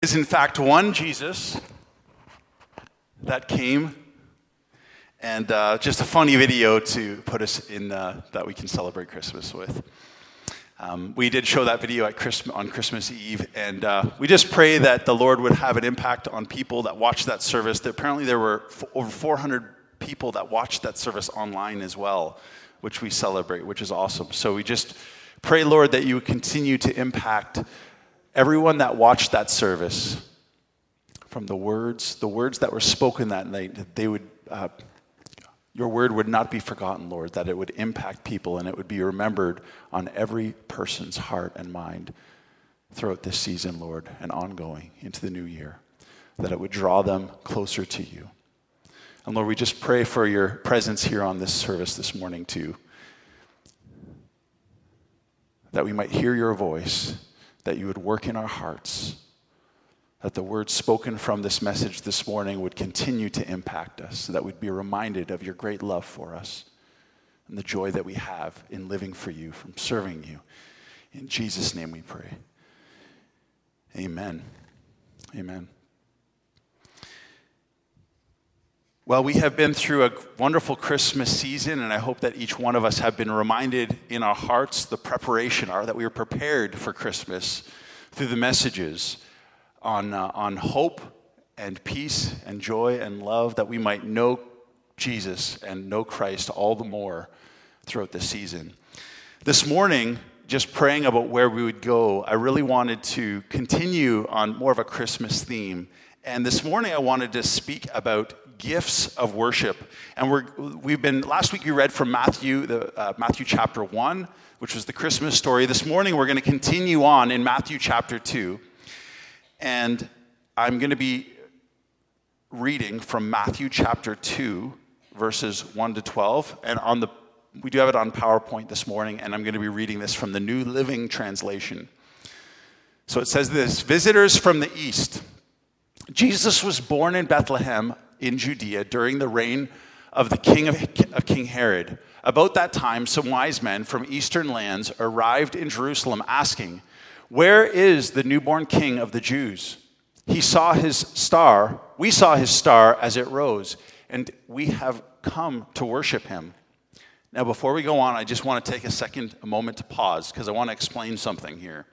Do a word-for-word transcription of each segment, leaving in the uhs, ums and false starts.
Is in fact one Jesus that came, and uh, just a funny video to put us in uh, that we can celebrate Christmas with. Um, we did show that video at Christmas, on Christmas Eve, and uh, we just pray that the Lord would have an impact on people that watched that service. That apparently there were f- over four hundred people that watched that service online as well, which we celebrate, which is awesome. So we just pray, Lord, that you would continue to impact everyone that watched that service, from the words, the words that were spoken that night, that they would, uh, your word would not be forgotten, Lord, that it would impact people and it would be remembered on every person's heart and mind throughout this season, Lord, and ongoing into the new year, that it would draw them closer to you. And Lord, we just pray for your presence here on this service this morning too, that we might hear your voice, that you would work in our hearts, that the words spoken from this message this morning would continue to impact us, so that we'd be reminded of your great love for us and the joy that we have in living for you, from serving you. In Jesus' name we pray. Amen. Amen. Well, we have been through a wonderful Christmas season, and I hope that each one of us have been reminded in our hearts the preparation, or that we are prepared for Christmas through the messages on, uh, on hope and peace and joy and love, that we might know Jesus and know Christ all the more throughout this season. This morning, just praying about where we would go, I really wanted to continue on more of a Christmas theme. And this morning I wanted to speak about gifts of worship. And we're, we've been, last week we read from Matthew, the, uh, Matthew chapter one, which was the Christmas story. This morning we're going to continue on in Matthew chapter two. And I'm going to be reading from Matthew chapter two, verses one to twelve. And on the, we do have it on PowerPoint this morning, and I'm going to be reading this from the New Living Translation. So it says this: visitors from the east. Jesus was born in Bethlehem in Judea during the reign of the king of, of King Herod. About that time, some wise men from eastern lands arrived in Jerusalem asking, "Where is the newborn king of the Jews? He saw his star. We saw his star as it rose, and we have come to worship him." Now, before we go on, I just want to take a second, a moment to pause, because I want to explain something here.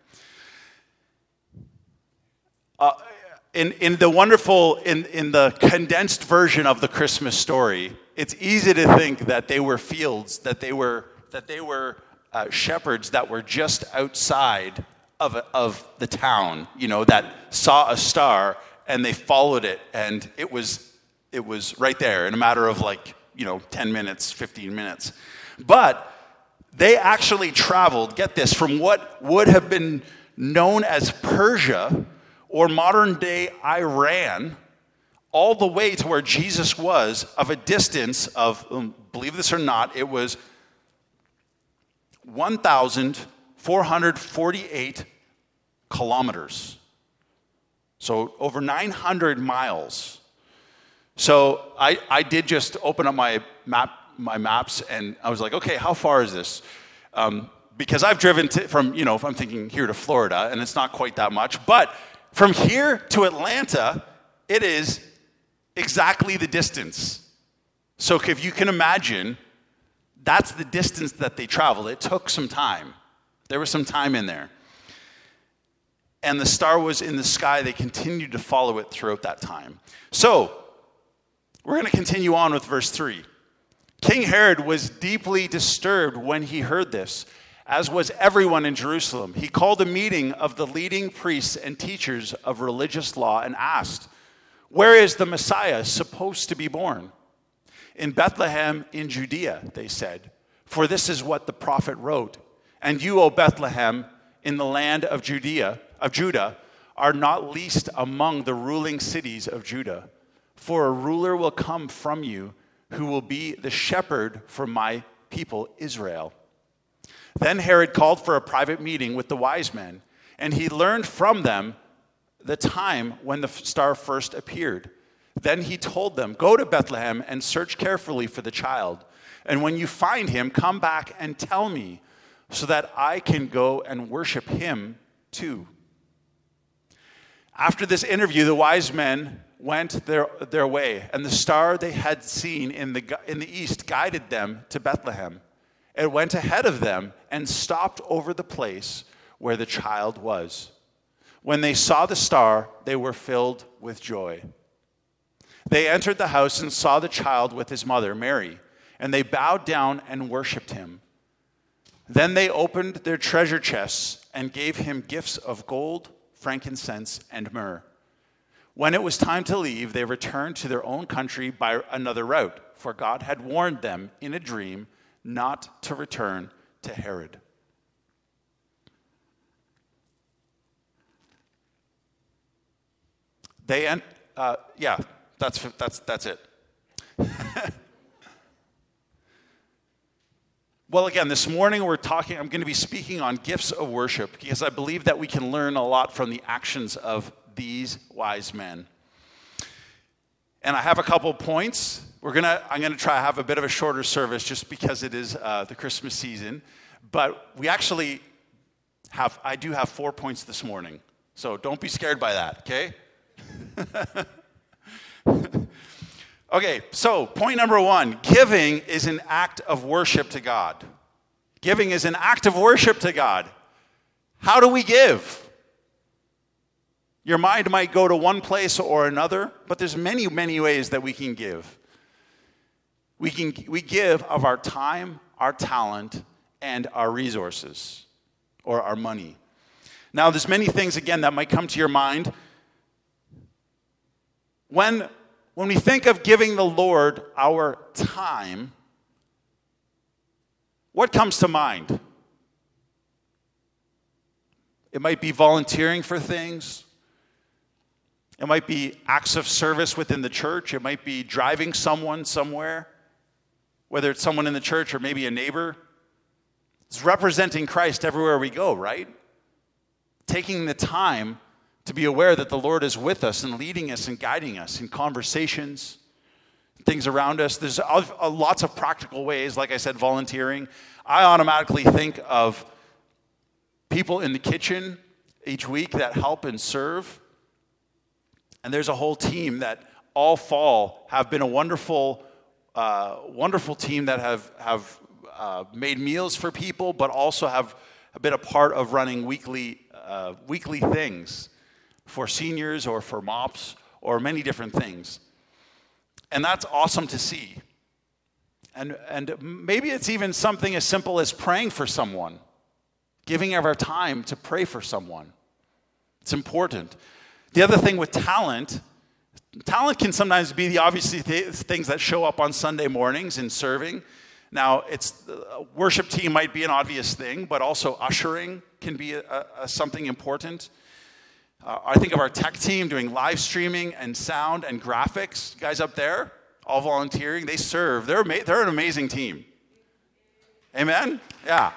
Uh, In, in the wonderful, in, in the condensed version of the Christmas story, it's easy to think that they were fields, that they were that they were uh, shepherds that were just outside of of the town, you know, that saw a star and they followed it, and it was it was right there in a matter of like, you know, ten minutes, fifteen minutes. But they actually traveled, get this, from what would have been known as Persia, or modern-day Iran, all the way to where Jesus was, of a distance of, um, believe this or not, it was one thousand four hundred forty-eight kilometers. So over nine hundred miles. So I, I did just open up my map, my maps, and I was like, okay, how far is this? Um, because I've driven to, from, you know, if I'm thinking here to Florida, and it's not quite that much, but from here to Atlanta, it is exactly the distance. So if you can imagine, that's the distance that they traveled. It took some time. There was some time in there. And the star was in the sky. They continued to follow it throughout that time. So we're going to continue on with verse three. King Herod was deeply disturbed when he heard this, as was everyone in Jerusalem. He called a meeting of the leading priests and teachers of religious law and asked, "Where is the Messiah supposed to be born?" "In Bethlehem in Judea," they said, "for this is what the prophet wrote. And you, O Bethlehem, in the land of Judea, of Judah, are not least among the ruling cities of Judah. For a ruler will come from you who will be the shepherd for my people Israel." Then Herod called for a private meeting with the wise men, and he learned from them the time when the star first appeared. Then he told them, "Go to Bethlehem and search carefully for the child. And when you find him, come back and tell me, so that I can go and worship him too." After this interview, the wise men went their, their way, and the star they had seen in the, in the east guided them to Bethlehem. It went ahead of them and stopped over the place where the child was. When they saw the star, they were filled with joy. They entered the house and saw the child with his mother, Mary, and they bowed down and worshipped him. Then they opened their treasure chests and gave him gifts of gold, frankincense, and myrrh. When it was time to leave, they returned to their own country by another route, for God had warned them in a dream not to return to Herod. They, uh, yeah, that's that's that's it. Well, again, this morning we're talking, I'm going to be speaking on gifts of worship because I believe that we can learn a lot from the actions of these wise men. And I have a couple points. We're gonna, I'm going to try to have a bit of a shorter service just because it is uh, the Christmas season. But we actually have, I do have four points this morning. So don't be scared by that, okay? Okay, so point number one, giving is an act of worship to God. Giving is an act of worship to God. How do we give? Your mind might go to one place or another, but there's many, many ways that we can give. We can we give of our time, our talent, and our resources, or our money. Now, there's many things, again, that might come to your mind. When When we think of giving the Lord our time, what comes to mind? It might be volunteering for things. It might be acts of service within the church. It might be driving someone somewhere, whether it's someone in the church or maybe a neighbor. It's representing Christ everywhere we go, right? Taking the time to be aware that the Lord is with us and leading us and guiding us in conversations, things around us. There's lots of practical ways, like I said, volunteering. I automatically think of people in the kitchen each week that help and serve. And there's a whole team that all fall have been a wonderful, uh, wonderful team that have, have uh, made meals for people, but also have been a part of running weekly, uh, weekly things for seniors or for mops or many different things. And that's awesome to see. And, and maybe it's even something as simple as praying for someone, giving of our time to pray for someone. It's important. The other thing with talent, talent can sometimes be the obvious th- things that show up on Sunday mornings in serving. Now, it's uh, worship team might be an obvious thing, but also ushering can be a, a, something important. Uh, I think of our tech team doing live streaming and sound and graphics. You guys up there, all volunteering. They serve. They're ama- they're an amazing team. Amen? Yeah.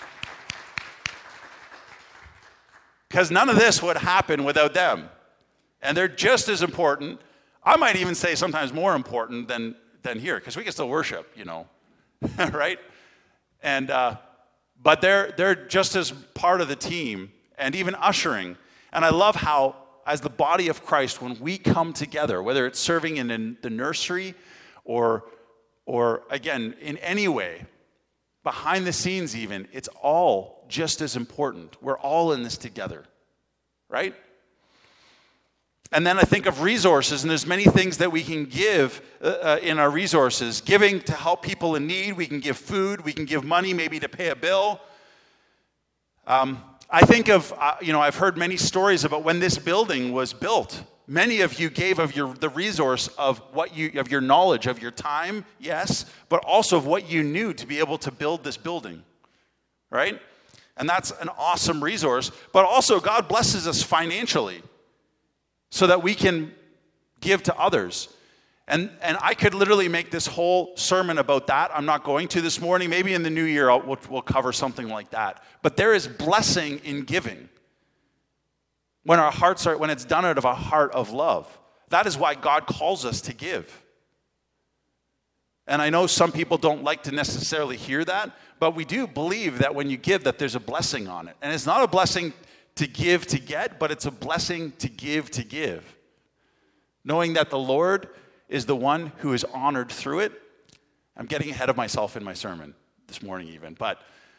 Because none of this would happen without them. And they're just as important. I might even say sometimes more important than, than here, because we can still worship, you know. Right? And uh, but they're they're just as part of the team and even ushering. And I love how, as the body of Christ, when we come together, whether it's serving in the nursery or, or again, in any way, behind the scenes even, it's all just as important. We're all in this together, right? And then I think of resources, and there's many things that we can give uh, in our resources. Giving to help people in need. We can give food. We can give money maybe to pay a bill. Um, I think of, uh, you know, I've heard many stories about when this building was built. Many of you gave of your the resource of what you of your knowledge, of your time, yes, but also of what you knew to be able to build this building, right? And that's an awesome resource. But also God blesses us financially so that we can give to others. And and I could literally make this whole sermon about that. I'm not going to this morning. Maybe in the new year I'll, we'll, we'll cover something like that. But there is blessing in giving when our hearts are when it's done out of a heart of love. That is why God calls us to give. And I know some people don't like to necessarily hear that, but we do believe that when you give, that there's a blessing on it. And it's not a blessing to give to get, but it's a blessing to give to give. Knowing that the Lord is the one who is honored through it. I'm getting ahead of myself in my sermon this morning even, but,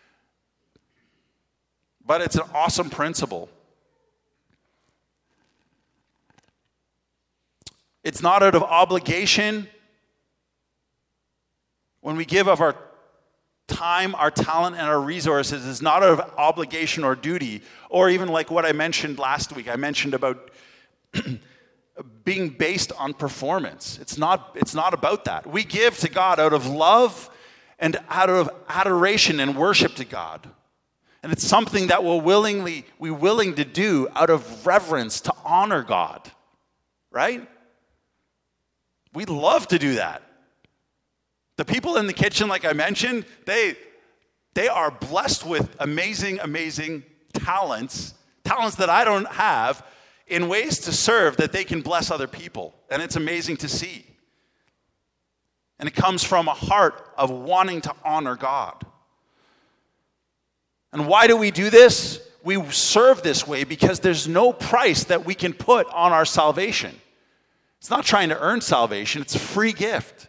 but it's an awesome principle. It's not out of obligation. When we give of our time, our talent, and our resources, it's not out of obligation or duty, or even like what I mentioned last week. I mentioned about being based on performance. It's not, it's not about that. We give to God out of love and out of adoration and worship to God. And it's something that we're willingly, we're willing to do out of reverence to honor God. Right? We love to do that. The people in the kitchen, like I mentioned, they, they are blessed with amazing, amazing talents, talents that I don't have, in ways to serve that they can bless other people. And it's amazing to see. And it comes from a heart of wanting to honor God. And why do we do this? We serve this way because there's no price that we can put on our salvation. It's not trying to earn salvation. It's a free gift.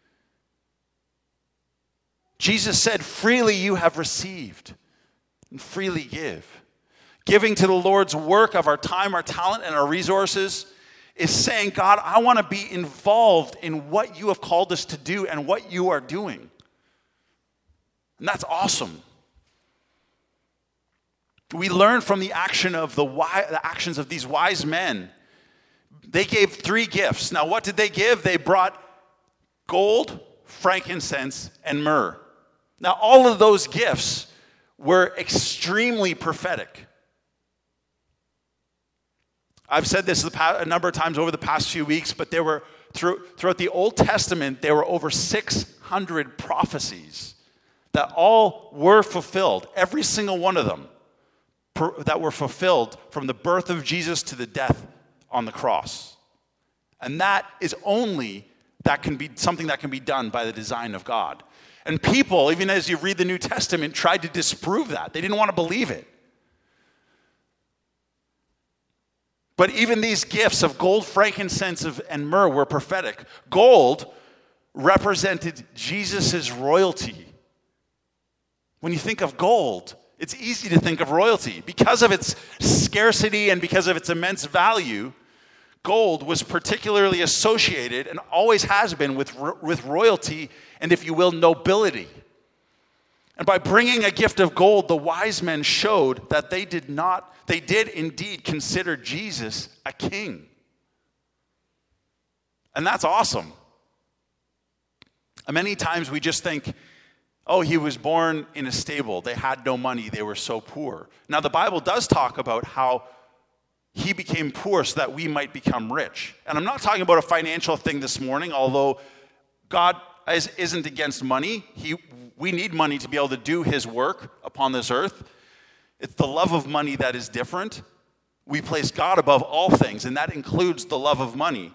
Jesus said, freely you have received, and freely give. Giving to the Lord's work of our time, our talent, and our resources is saying, God, I want to be involved in what you have called us to do and what you are doing. And that's awesome. We learn from the action of the, wise, the actions of these wise men. They gave three gifts. Now, what did they give? They brought gold, frankincense, and myrrh. Now, all of those gifts were extremely prophetic. I've said this a number of times over the past few weeks, but there were, throughout the Old Testament, there were over six hundred prophecies that all were fulfilled, every single one of them, that were fulfilled from the birth of Jesus to the death on the cross. And that is only, that can be something that can be done by the design of God. And people, even as you read the New Testament, tried to disprove that. They didn't want to believe it. But even these gifts of gold, frankincense, and myrrh were prophetic. Gold represented Jesus' royalty. When you think of gold, it's easy to think of royalty. Because of its scarcity and because of its immense value, gold was particularly associated and always has been with, with royalty and, if you will, nobility. And by bringing a gift of gold, the wise men showed that they did not, they did indeed consider Jesus a king. And that's awesome. And many times we just think, oh, he was born in a stable. They had no money. They were so poor. Now, the Bible does talk about how he became poor so that we might become rich. And I'm not talking about a financial thing this morning, although God is, isn't against money. He, we need money to be able to do his work upon this earth. It's the love of money that is different. We place God above all things, and that includes the love of money.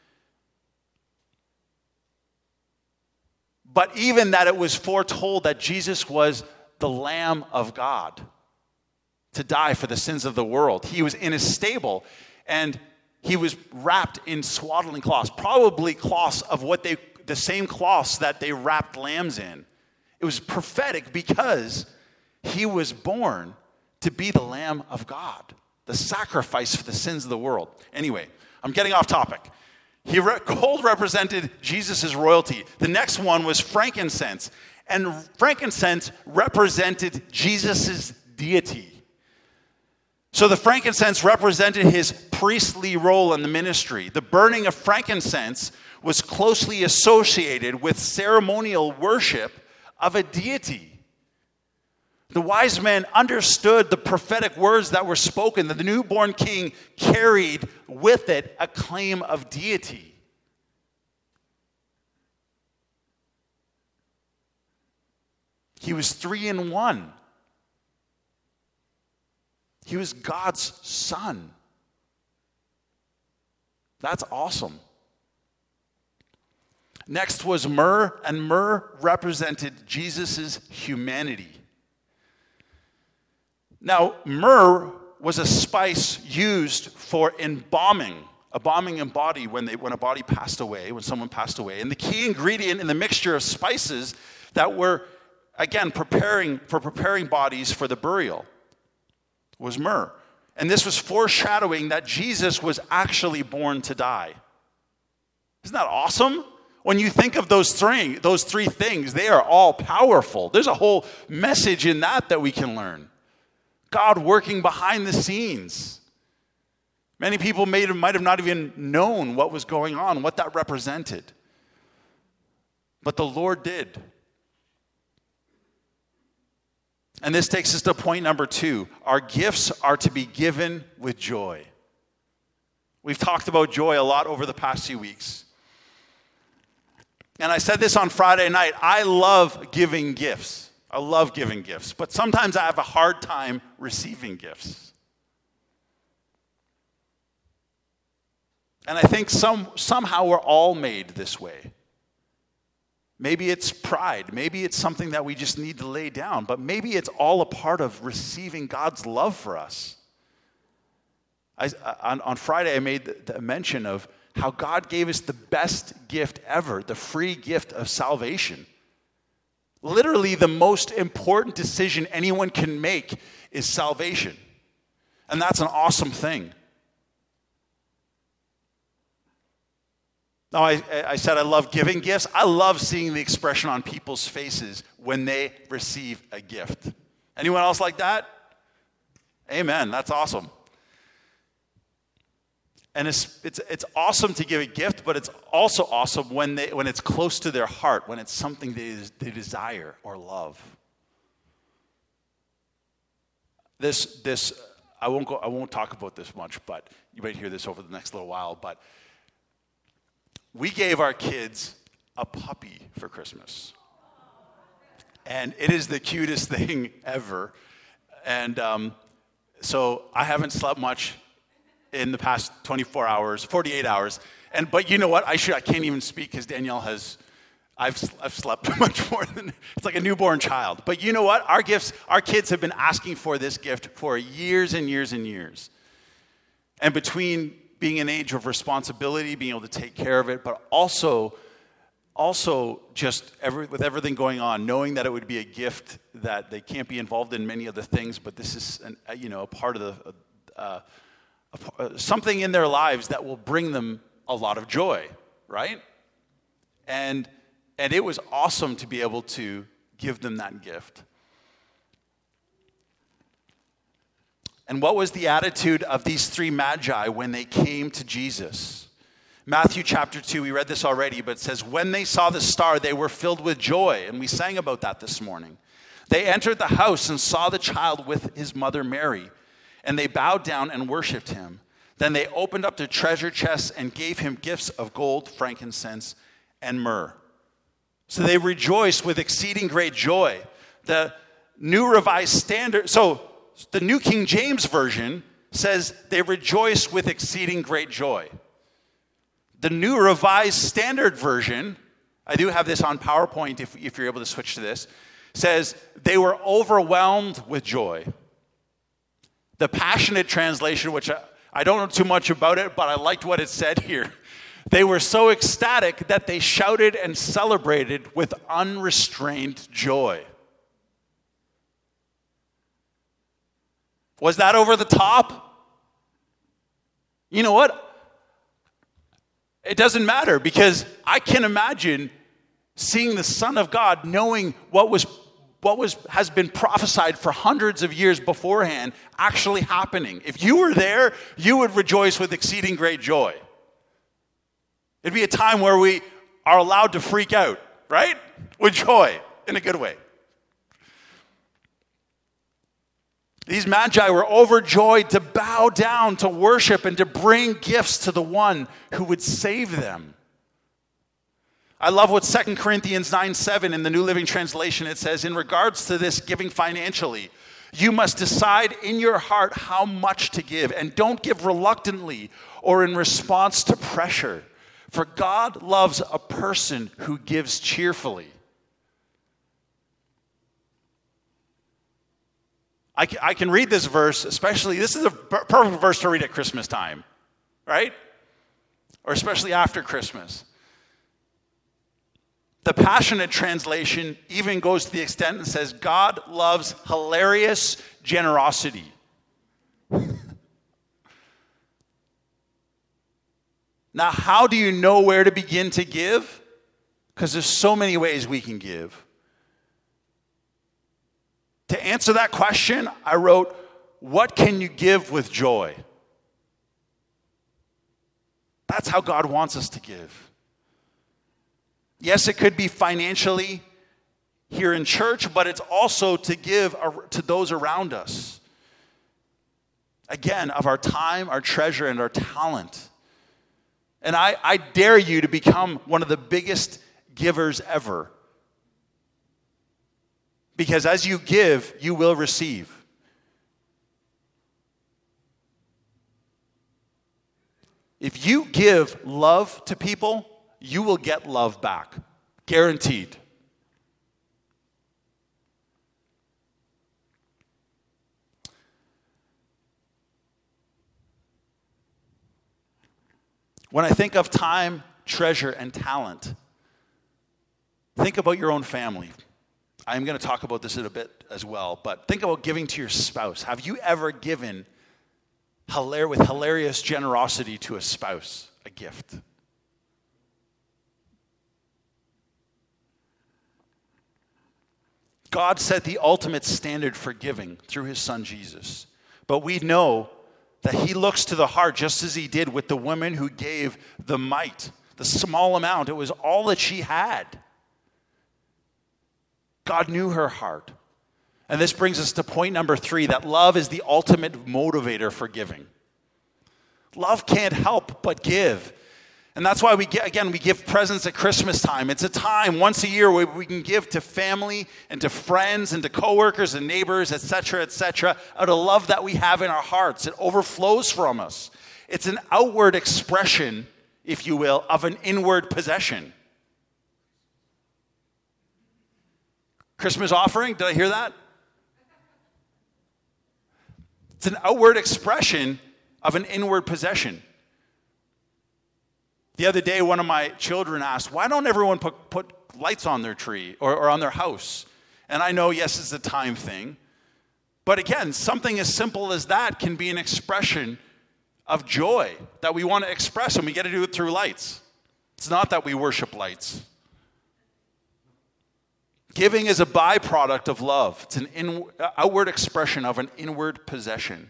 But even that it was foretold that Jesus was the Lamb of God to die for the sins of the world. He was in a stable, and he was wrapped in swaddling cloths, probably cloths of what they, the same cloths that they wrapped lambs in. It was prophetic because he was born to be the Lamb of God, the sacrifice for the sins of the world. Anyway, I'm getting off topic. He re- gold represented Jesus' royalty. The next one was frankincense. And frankincense represented Jesus' deity. So the frankincense represented his priestly role in the ministry. The burning of frankincense was closely associated with ceremonial worship of a deity. The wise men understood the prophetic words that were spoken, that the newborn king carried with it a claim of deity. He was three in one. He was God's son. That's awesome. Next was myrrh, and myrrh represented Jesus' humanity. Now, myrrh was a spice used for embalming, embalming a body when, they, when a body passed away, when someone passed away. And the key ingredient in the mixture of spices that were, again, preparing for preparing bodies for the burial was myrrh. And this was foreshadowing that Jesus was actually born to die. Isn't that awesome? When you think of those three, those three things, they are all powerful. There's a whole message in that that we can learn. God working behind the scenes. Many people may, might have not even known what was going on, what that represented. But the Lord did. And this takes us to point number two. Our gifts are to be given with joy. We've talked about joy a lot over the past few weeks. And I said this on Friday night. I love giving gifts. I love giving gifts. But sometimes I have a hard time receiving gifts. And I think some somehow we're all made this way. Maybe it's pride. Maybe it's something that we just need to lay down. But maybe it's all a part of receiving God's love for us. I, on, on Friday, I made the, the mention of how God gave us the best gift ever, the free gift of salvation. Literally, the most important decision anyone can make is salvation. And that's an awesome thing. Now, I, I said I love giving gifts. I love seeing the expression on people's faces when they receive a gift. Anyone else like that? Amen. That's awesome. And it's, it's, it's awesome to give a gift, but it's also awesome when, they, when it's close to their heart, when it's something they, they desire or love. This, this I won't go, I won't talk about this much, but you might hear this over the next little while, but we gave our kids a puppy for Christmas. And it is the cutest thing ever. And um, so I haven't slept much in the past twenty-four hours, forty-eight hours. And but you know what? I should I can't even speak because Danielle has I've I've slept much more than it's like a newborn child. But you know what? Our gifts, our kids have been asking for this gift for years and years and years. And between being an age of responsibility, being able to take care of it, but also also just every, with everything going on, knowing that it would be a gift that they can't be involved in many other things, but this is an, you know a part of the uh, something in their lives that will bring them a lot of joy, right? And and it was awesome to be able to give them that gift. And what was the attitude of these three magi when they came to Jesus? Matthew chapter two, we read this already, but it says, when they saw the star, they were filled with joy. And we sang about that this morning. They entered the house and saw the child with his mother Mary. And they bowed down and worshipped him. Then they opened up their treasure chests and gave him gifts of gold, frankincense, and myrrh. So they rejoiced with exceeding great joy. The New Revised Standard, so the New King James Version says they rejoiced with exceeding great joy. The New Revised Standard Version, I do have this on PowerPoint if, if you're able to switch to this, says they were overwhelmed with joy. The Passionate Translation, which I, I don't know too much about it, but I liked what it said here. They were so ecstatic that they shouted and celebrated with unrestrained joy. Was that over the top? You know what? It doesn't matter because I can imagine seeing the Son of God, knowing what was what was has been prophesied for hundreds of years beforehand actually happening. If you were there, you would rejoice with exceeding great joy. It'd be a time where we are allowed to freak out, right? With joy, in a good way. These magi were overjoyed to bow down, to worship, and to bring gifts to the one who would save them. I love what Second Corinthians nine seven in the New Living Translation, it says, in regards to this giving financially, you must decide in your heart how much to give, and don't give reluctantly or in response to pressure. For God loves a person who gives cheerfully. I can, I can read this verse, especially, this is a perfect verse to read at Christmas time, right? Or especially after Christmas. The Passionate Translation even goes to the extent and says, God loves hilarious generosity. Now, how do you know where to begin to give? Because there's so many ways we can give. To answer that question, I wrote, what can you give with joy? That's how God wants us to give. Yes, it could be financially here in church, but it's also to give to those around us. Again, of our time, our treasure, and our talent. And I, I dare you to become one of the biggest givers ever. Because as you give, you will receive. If you give love to people, you will get love back. Guaranteed. When I think of time, treasure, and talent, think about your own family. I'm going to talk about this in a bit as well, but think about giving to your spouse. Have you ever given hilar- with hilarious generosity to a spouse a gift? God set the ultimate standard for giving through his son Jesus. But we know that he looks to the heart, just as he did with the woman who gave the mite, the small amount. It was all that she had. God knew her heart. And this brings us to point number three, that love is the ultimate motivator for giving. Love can't help but give. And that's why we get, again, we give presents at Christmas time. It's a time once a year where we can give to family and to friends and to coworkers and neighbors, et cetera, et cetera, out of love that we have in our hearts. It overflows from us. It's an outward expression, if you will, of an inward possession. Christmas offering, did I hear that? It's an outward expression of an inward possession. The other day, one of my children asked, why don't everyone put, put lights on their tree or, or on their house? And I know, yes, it's a time thing. But again, something as simple as that can be an expression of joy that we want to express, and we get to do it through lights. It's not that we worship lights. Giving is a byproduct of love. It's an in, outward expression of an inward possession.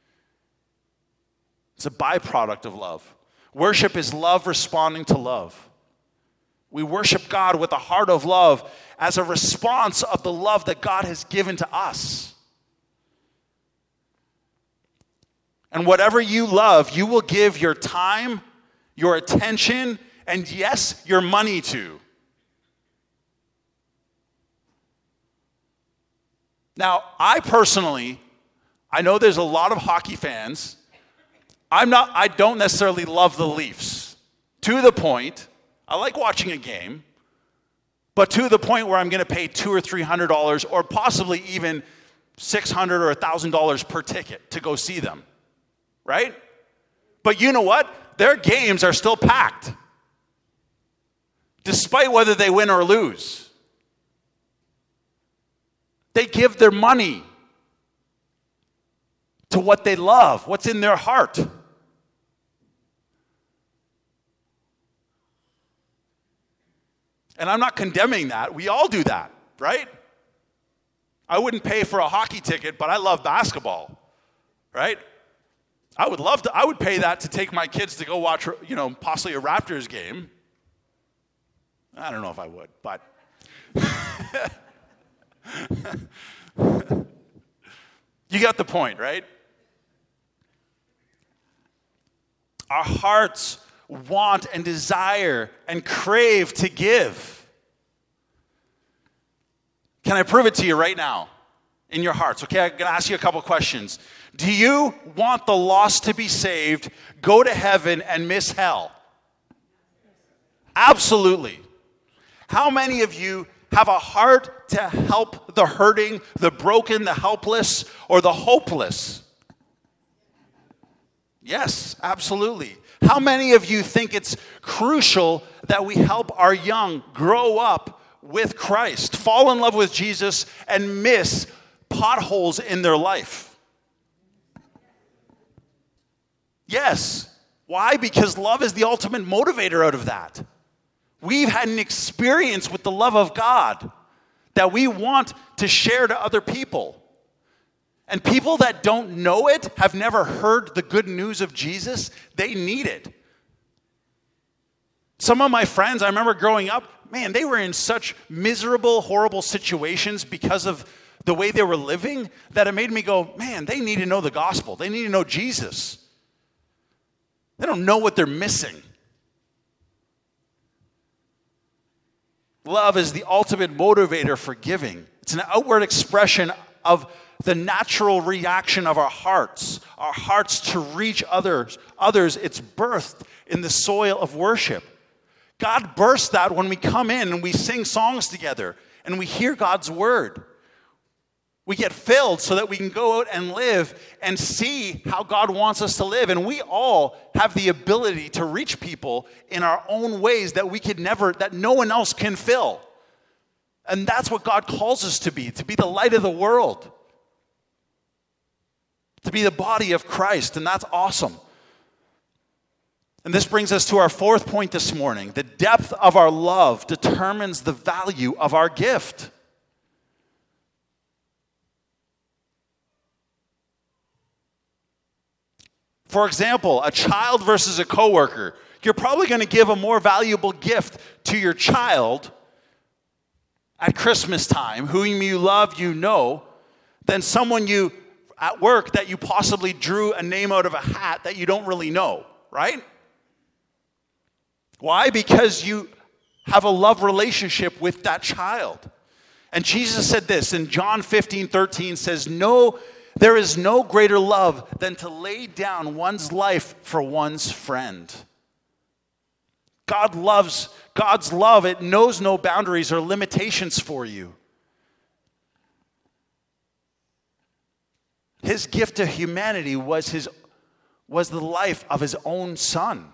It's a byproduct of love. Worship is love responding to love. We worship God with a heart of love as a response of the love that God has given to us. And whatever you love, you will give your time, your attention, and yes, your money to. Now, I personally, I know there's a lot of hockey fans. I'm not, I don't necessarily love the Leafs. To the point, I like watching a game, but to the point where I'm going to pay two or three hundred dollars, or possibly even six hundred or a thousand dollars per ticket to go see them, right? But you know what? Their games are still packed, despite whether they win or lose. They give their money to what they love, what's in their heart. And I'm not condemning that. We all do that, right? I wouldn't pay for a hockey ticket, but I love basketball, right? I would love to, I would pay that to take my kids to go watch, you know, possibly a Raptors game. I don't know if I would, but you got the point, right? Our hearts want and desire and crave to give. Can I prove it to you right now in your hearts? Okay, I'm going to ask you a couple questions. Do you want the lost to be saved, go to heaven, and miss hell? Absolutely. How many of you have a heart to help the hurting, the broken, the helpless, or the hopeless? Yes, absolutely. How many of you think it's crucial that we help our young grow up with Christ, fall in love with Jesus, and miss potholes in their life? Yes. Why? Because love is the ultimate motivator out of that. We've had an experience with the love of God that we want to share to other people. And people that don't know it, have never heard the good news of Jesus, they need it. Some of my friends, I remember growing up, man, they were in such miserable, horrible situations because of the way they were living that it made me go, man, they need to know the gospel. They need to know Jesus. They don't know what they're missing. Love is the ultimate motivator for giving. It's an outward expression of the natural reaction of our hearts. Our hearts to reach others. Others, it's birthed in the soil of worship. God bursts that when we come in and we sing songs together and we hear God's word. We get filled so that we can go out and live and see how God wants us to live. And we all have the ability to reach people in our own ways that we could never, that no one else can fill. And that's what God calls us to be, to be the light of the world. To be the body of Christ, and that's awesome. And this brings us to our fourth point this morning. The depth of our love determines the value of our gift. For example, a child versus a coworker. You're probably going to give a more valuable gift to your child at Christmas time, whom you love, you know, than someone you at work that you possibly drew a name out of a hat that you don't really know, right? Why? Because you have a love relationship with that child. And Jesus said this in John fifteen thirteen says, "No, there is no greater love than to lay down one's life for one's friend." God loves, God's love, it knows no boundaries or limitations for you. His gift to humanity was his was the life of his own son.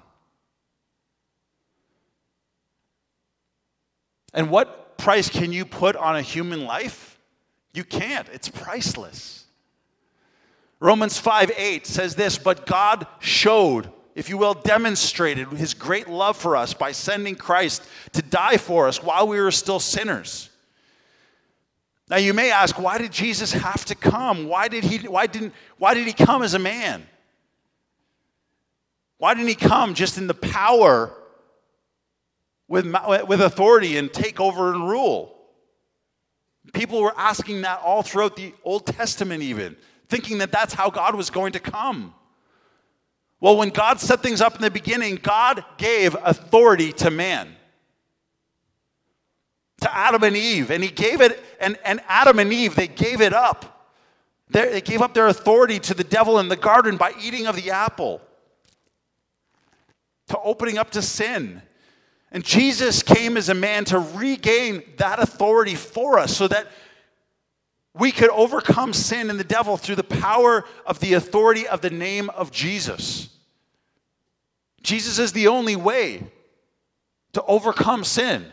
And what price can you put on a human life? You can't. It's priceless. Romans five eight says this, "But God showed, if you will, demonstrated his great love for us by sending Christ to die for us while we were still sinners." Now you may ask, why did Jesus have to come? Why did he why didn't why did he come as a man? Why didn't he come just in the power with with authority and take over and rule? People were asking that all throughout the Old Testament even, thinking that that's how God was going to come. Well, when God set things up in the beginning, God gave authority to man. To Adam and Eve, and he gave it, and, and Adam and Eve, they gave it up. They, they gave up their authority to the devil in the garden by eating of the apple, to opening up to sin. And Jesus came as a man to regain that authority for us so that we could overcome sin and the devil through the power of the authority of the name of Jesus. Jesus is the only way to overcome sin.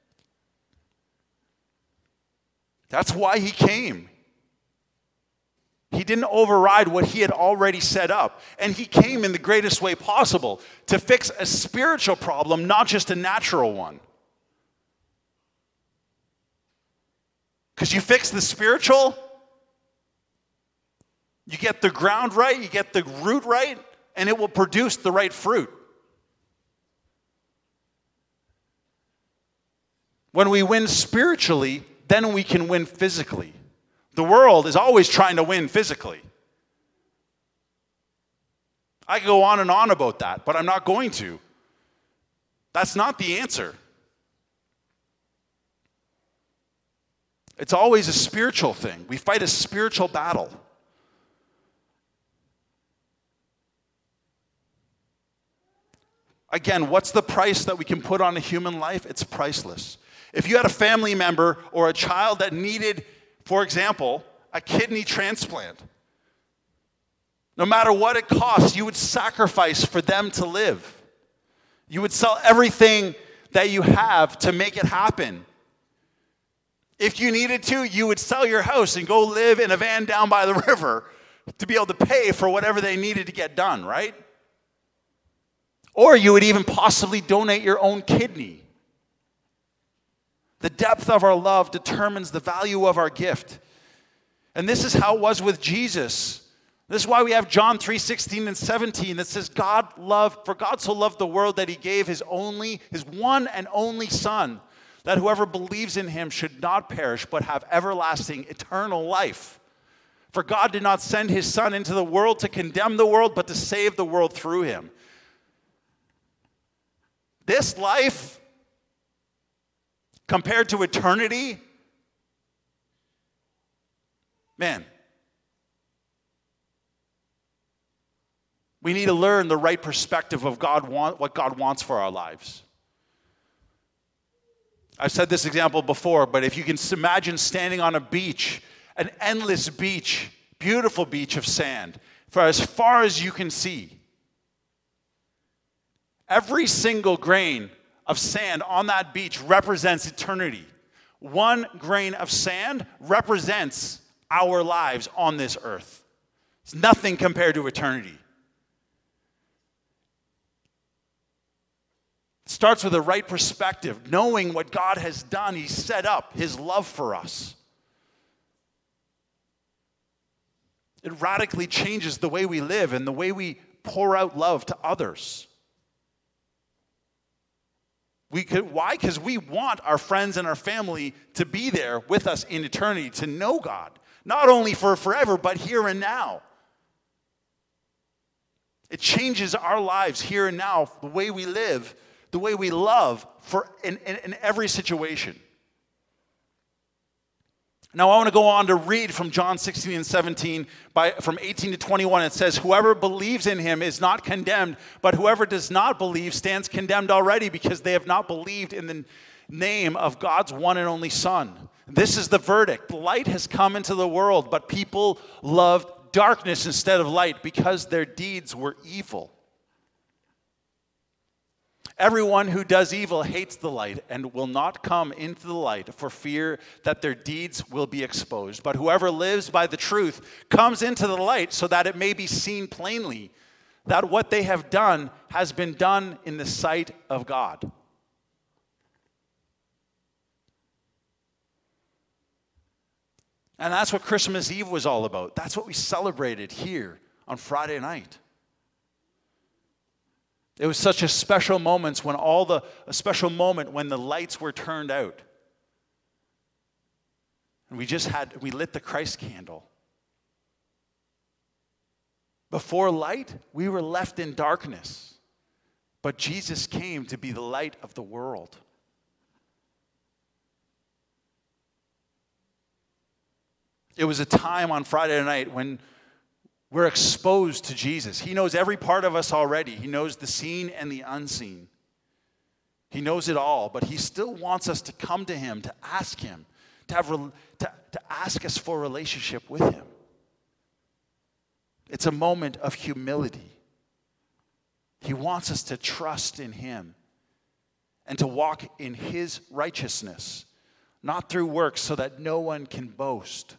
That's why he came. He didn't override what he had already set up. And he came in the greatest way possible to fix a spiritual problem, not just a natural one. Because you fix the spiritual, you get the ground right, you get the root right, and it will produce the right fruit. When we win spiritually, then we can win physically. The world is always trying to win physically. I could go on and on about that, but I'm not going to. That's not the answer. It's always a spiritual thing. We fight a spiritual battle. Again, what's the price that we can put on a human life? It's priceless. If you had a family member or a child that needed, for example, a kidney transplant, no matter what it costs, you would sacrifice for them to live. You would sell everything that you have to make it happen. If you needed to, you would sell your house and go live in a van down by the river to be able to pay for whatever they needed to get done, right? Or you would even possibly donate your own kidney. The depth of our love determines the value of our gift. And this is how it was with Jesus. This is why we have John three sixteen and seventeen that says, God loved, for God so loved the world that he gave his only, his one and only Son, that whoever believes in him should not perish, but have everlasting, eternal life. For God did not send his Son into the world to condemn the world, but to save the world through him. This life, compared to eternity, man, we need to learn the right perspective of God want, what God wants for our lives. I've said this example before, but if you can imagine standing on a beach, an endless beach, beautiful beach of sand, for as far as you can see, every single grain of sand on that beach represents eternity. One grain of sand represents our lives on this earth. It's nothing compared to eternity. It starts with the right perspective, knowing what God has done. He set up his love for us. It radically changes the way we live and the way we pour out love to others. We could, why? Because we want our friends and our family to be there with us in eternity, to know God. Not only for forever, but here and now. It changes our lives here and now, the way we live, the way we love for in, in, in every situation. Now I want to go on to read from John sixteen and seventeen, by, from eighteen to twenty-one. It says, whoever believes in him is not condemned, but whoever does not believe stands condemned already, because they have not believed in the name of God's one and only Son. This is the verdict. Light has come into the world, but people loved darkness instead of light because their deeds were evil. Everyone who does evil hates the light and will not come into the light for fear that their deeds will be exposed. But whoever lives by the truth comes into the light so that it may be seen plainly that what they have done has been done in the sight of God. And that's what Christmas Eve was all about. That's what we celebrated here on Friday night. It was such a special moment when all the a special moment when the lights were turned out. And we just had we lit the Christ candle. Before light, we were left in darkness. But Jesus came to be the light of the world. It was a time on Friday night when we're exposed to Jesus. He knows every part of us already. He knows the seen and the unseen. He knows it all, but he still wants us to come to him, to ask him, to have to, to ask us for a relationship with him. It's a moment of humility. He wants us to trust in him and to walk in his righteousness, not through works so that no one can boast.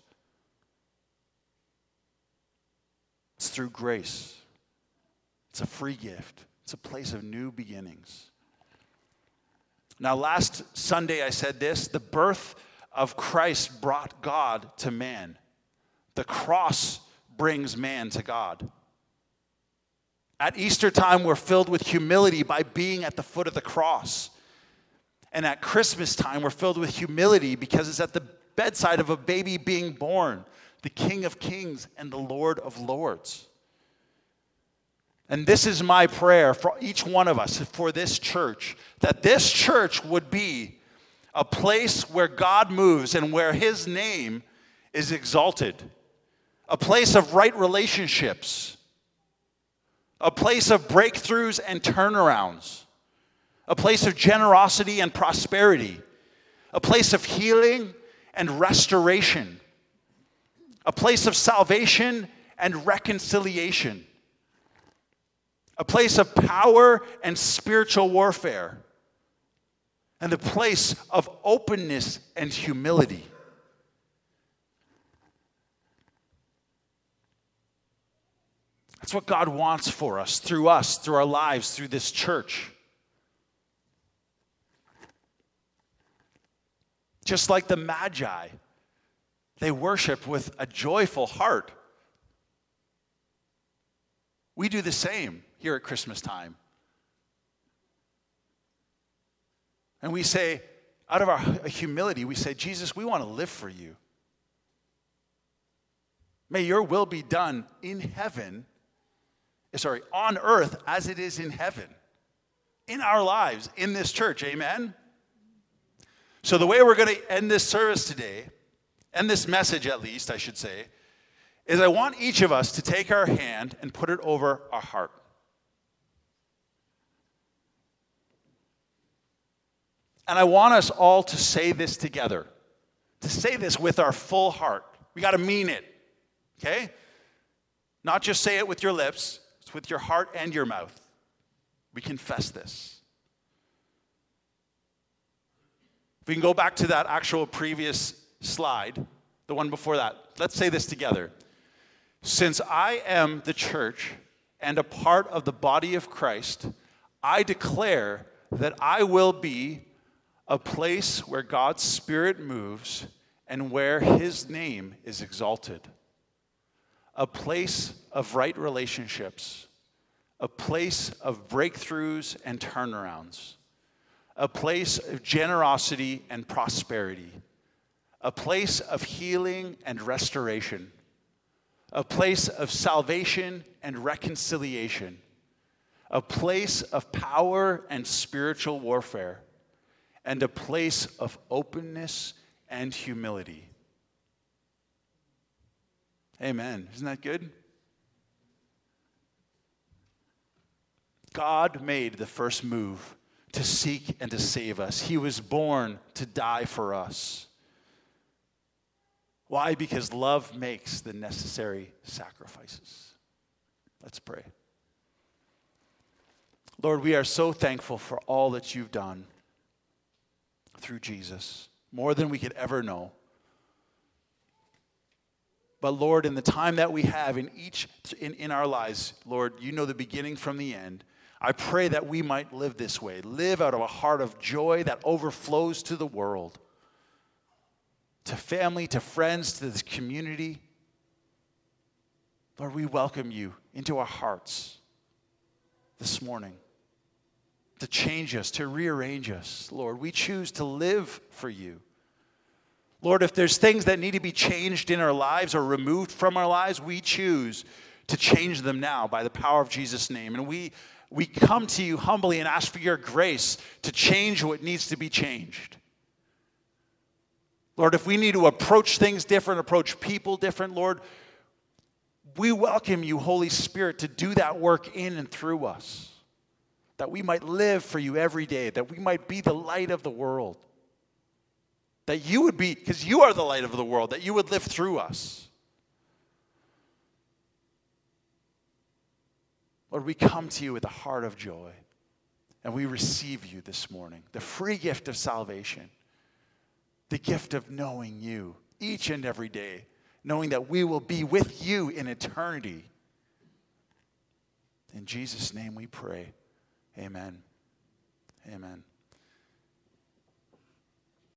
It's through grace. It's a free gift. It's a place of new beginnings. Now, last Sunday I said this: the birth of Christ brought God to man. The cross brings man to God. At Easter time, we're filled with humility by being at the foot of the cross. And at Christmas time, we're filled with humility because it's at the bedside of a baby being born, the King of Kings and the Lord of Lords. And this is my prayer for each one of us, for this church, that this church would be a place where God moves and where his name is exalted. A place of right relationships. A place of breakthroughs and turnarounds. A place of generosity and prosperity. a place of healing and restoration, a place of salvation and reconciliation, a place of power and spiritual warfare, and the place of openness and humility. That's what God wants for us, through us, through our lives, through this church. Just like the Magi, they worship with a joyful heart. We do the same here at Christmas time. And we say, out of our humility, we say, Jesus, we want to live for you. May your will be done in heaven, sorry, on earth as it is in heaven, in our lives, in this church. Amen? So the way we're going to end this service today, end this message at least, I should say, is I want each of us to take our hand and put it over our heart. And I want us all to say this together, to say this with our full heart. We got to mean it, okay? Not just say it with your lips, it's with your heart and your mouth. We confess this. If we can go back to that actual previous slide, the one before that, let's say this together. Since I am the church and a part of the body of Christ, I declare that I will be a place where God's Spirit moves and where his name is exalted. A place of right relationships, a place of breakthroughs and turnarounds, a place of generosity and prosperity, a place of healing and restoration, a place of salvation and reconciliation, a place of power and spiritual warfare, and a place of openness and humility. Amen. Isn't that good? God made the first move to seek and to save us. He was born to die for us. Why? Because love makes the necessary sacrifices. Let's pray. Lord, we are so thankful for all that you've done through Jesus, more than we could ever know. But Lord, in the time that we have in each in, in our lives, Lord, you know the beginning from the end. I pray that we might live this way, live out of a heart of joy that overflows to the world, to family, to friends, to this community. Lord, we welcome you into our hearts this morning to change us, to rearrange us. Lord, we choose to live for you. Lord, if there's things that need to be changed in our lives or removed from our lives, we choose to change them now by the power of Jesus' name. And we we come to you humbly and ask for your grace to change what needs to be changed. Lord, if we need to approach things different, approach people different, Lord, we welcome you, Holy Spirit, to do that work in and through us, that we might live for you every day, that we might be the light of the world, that you would be, because you are the light of the world, that you would live through us. Lord, we come to you with a heart of joy, and we receive you this morning, the free gift of salvation, the gift of knowing you each and every day, knowing that we will be with you in eternity. In Jesus' name we pray. Amen. Amen.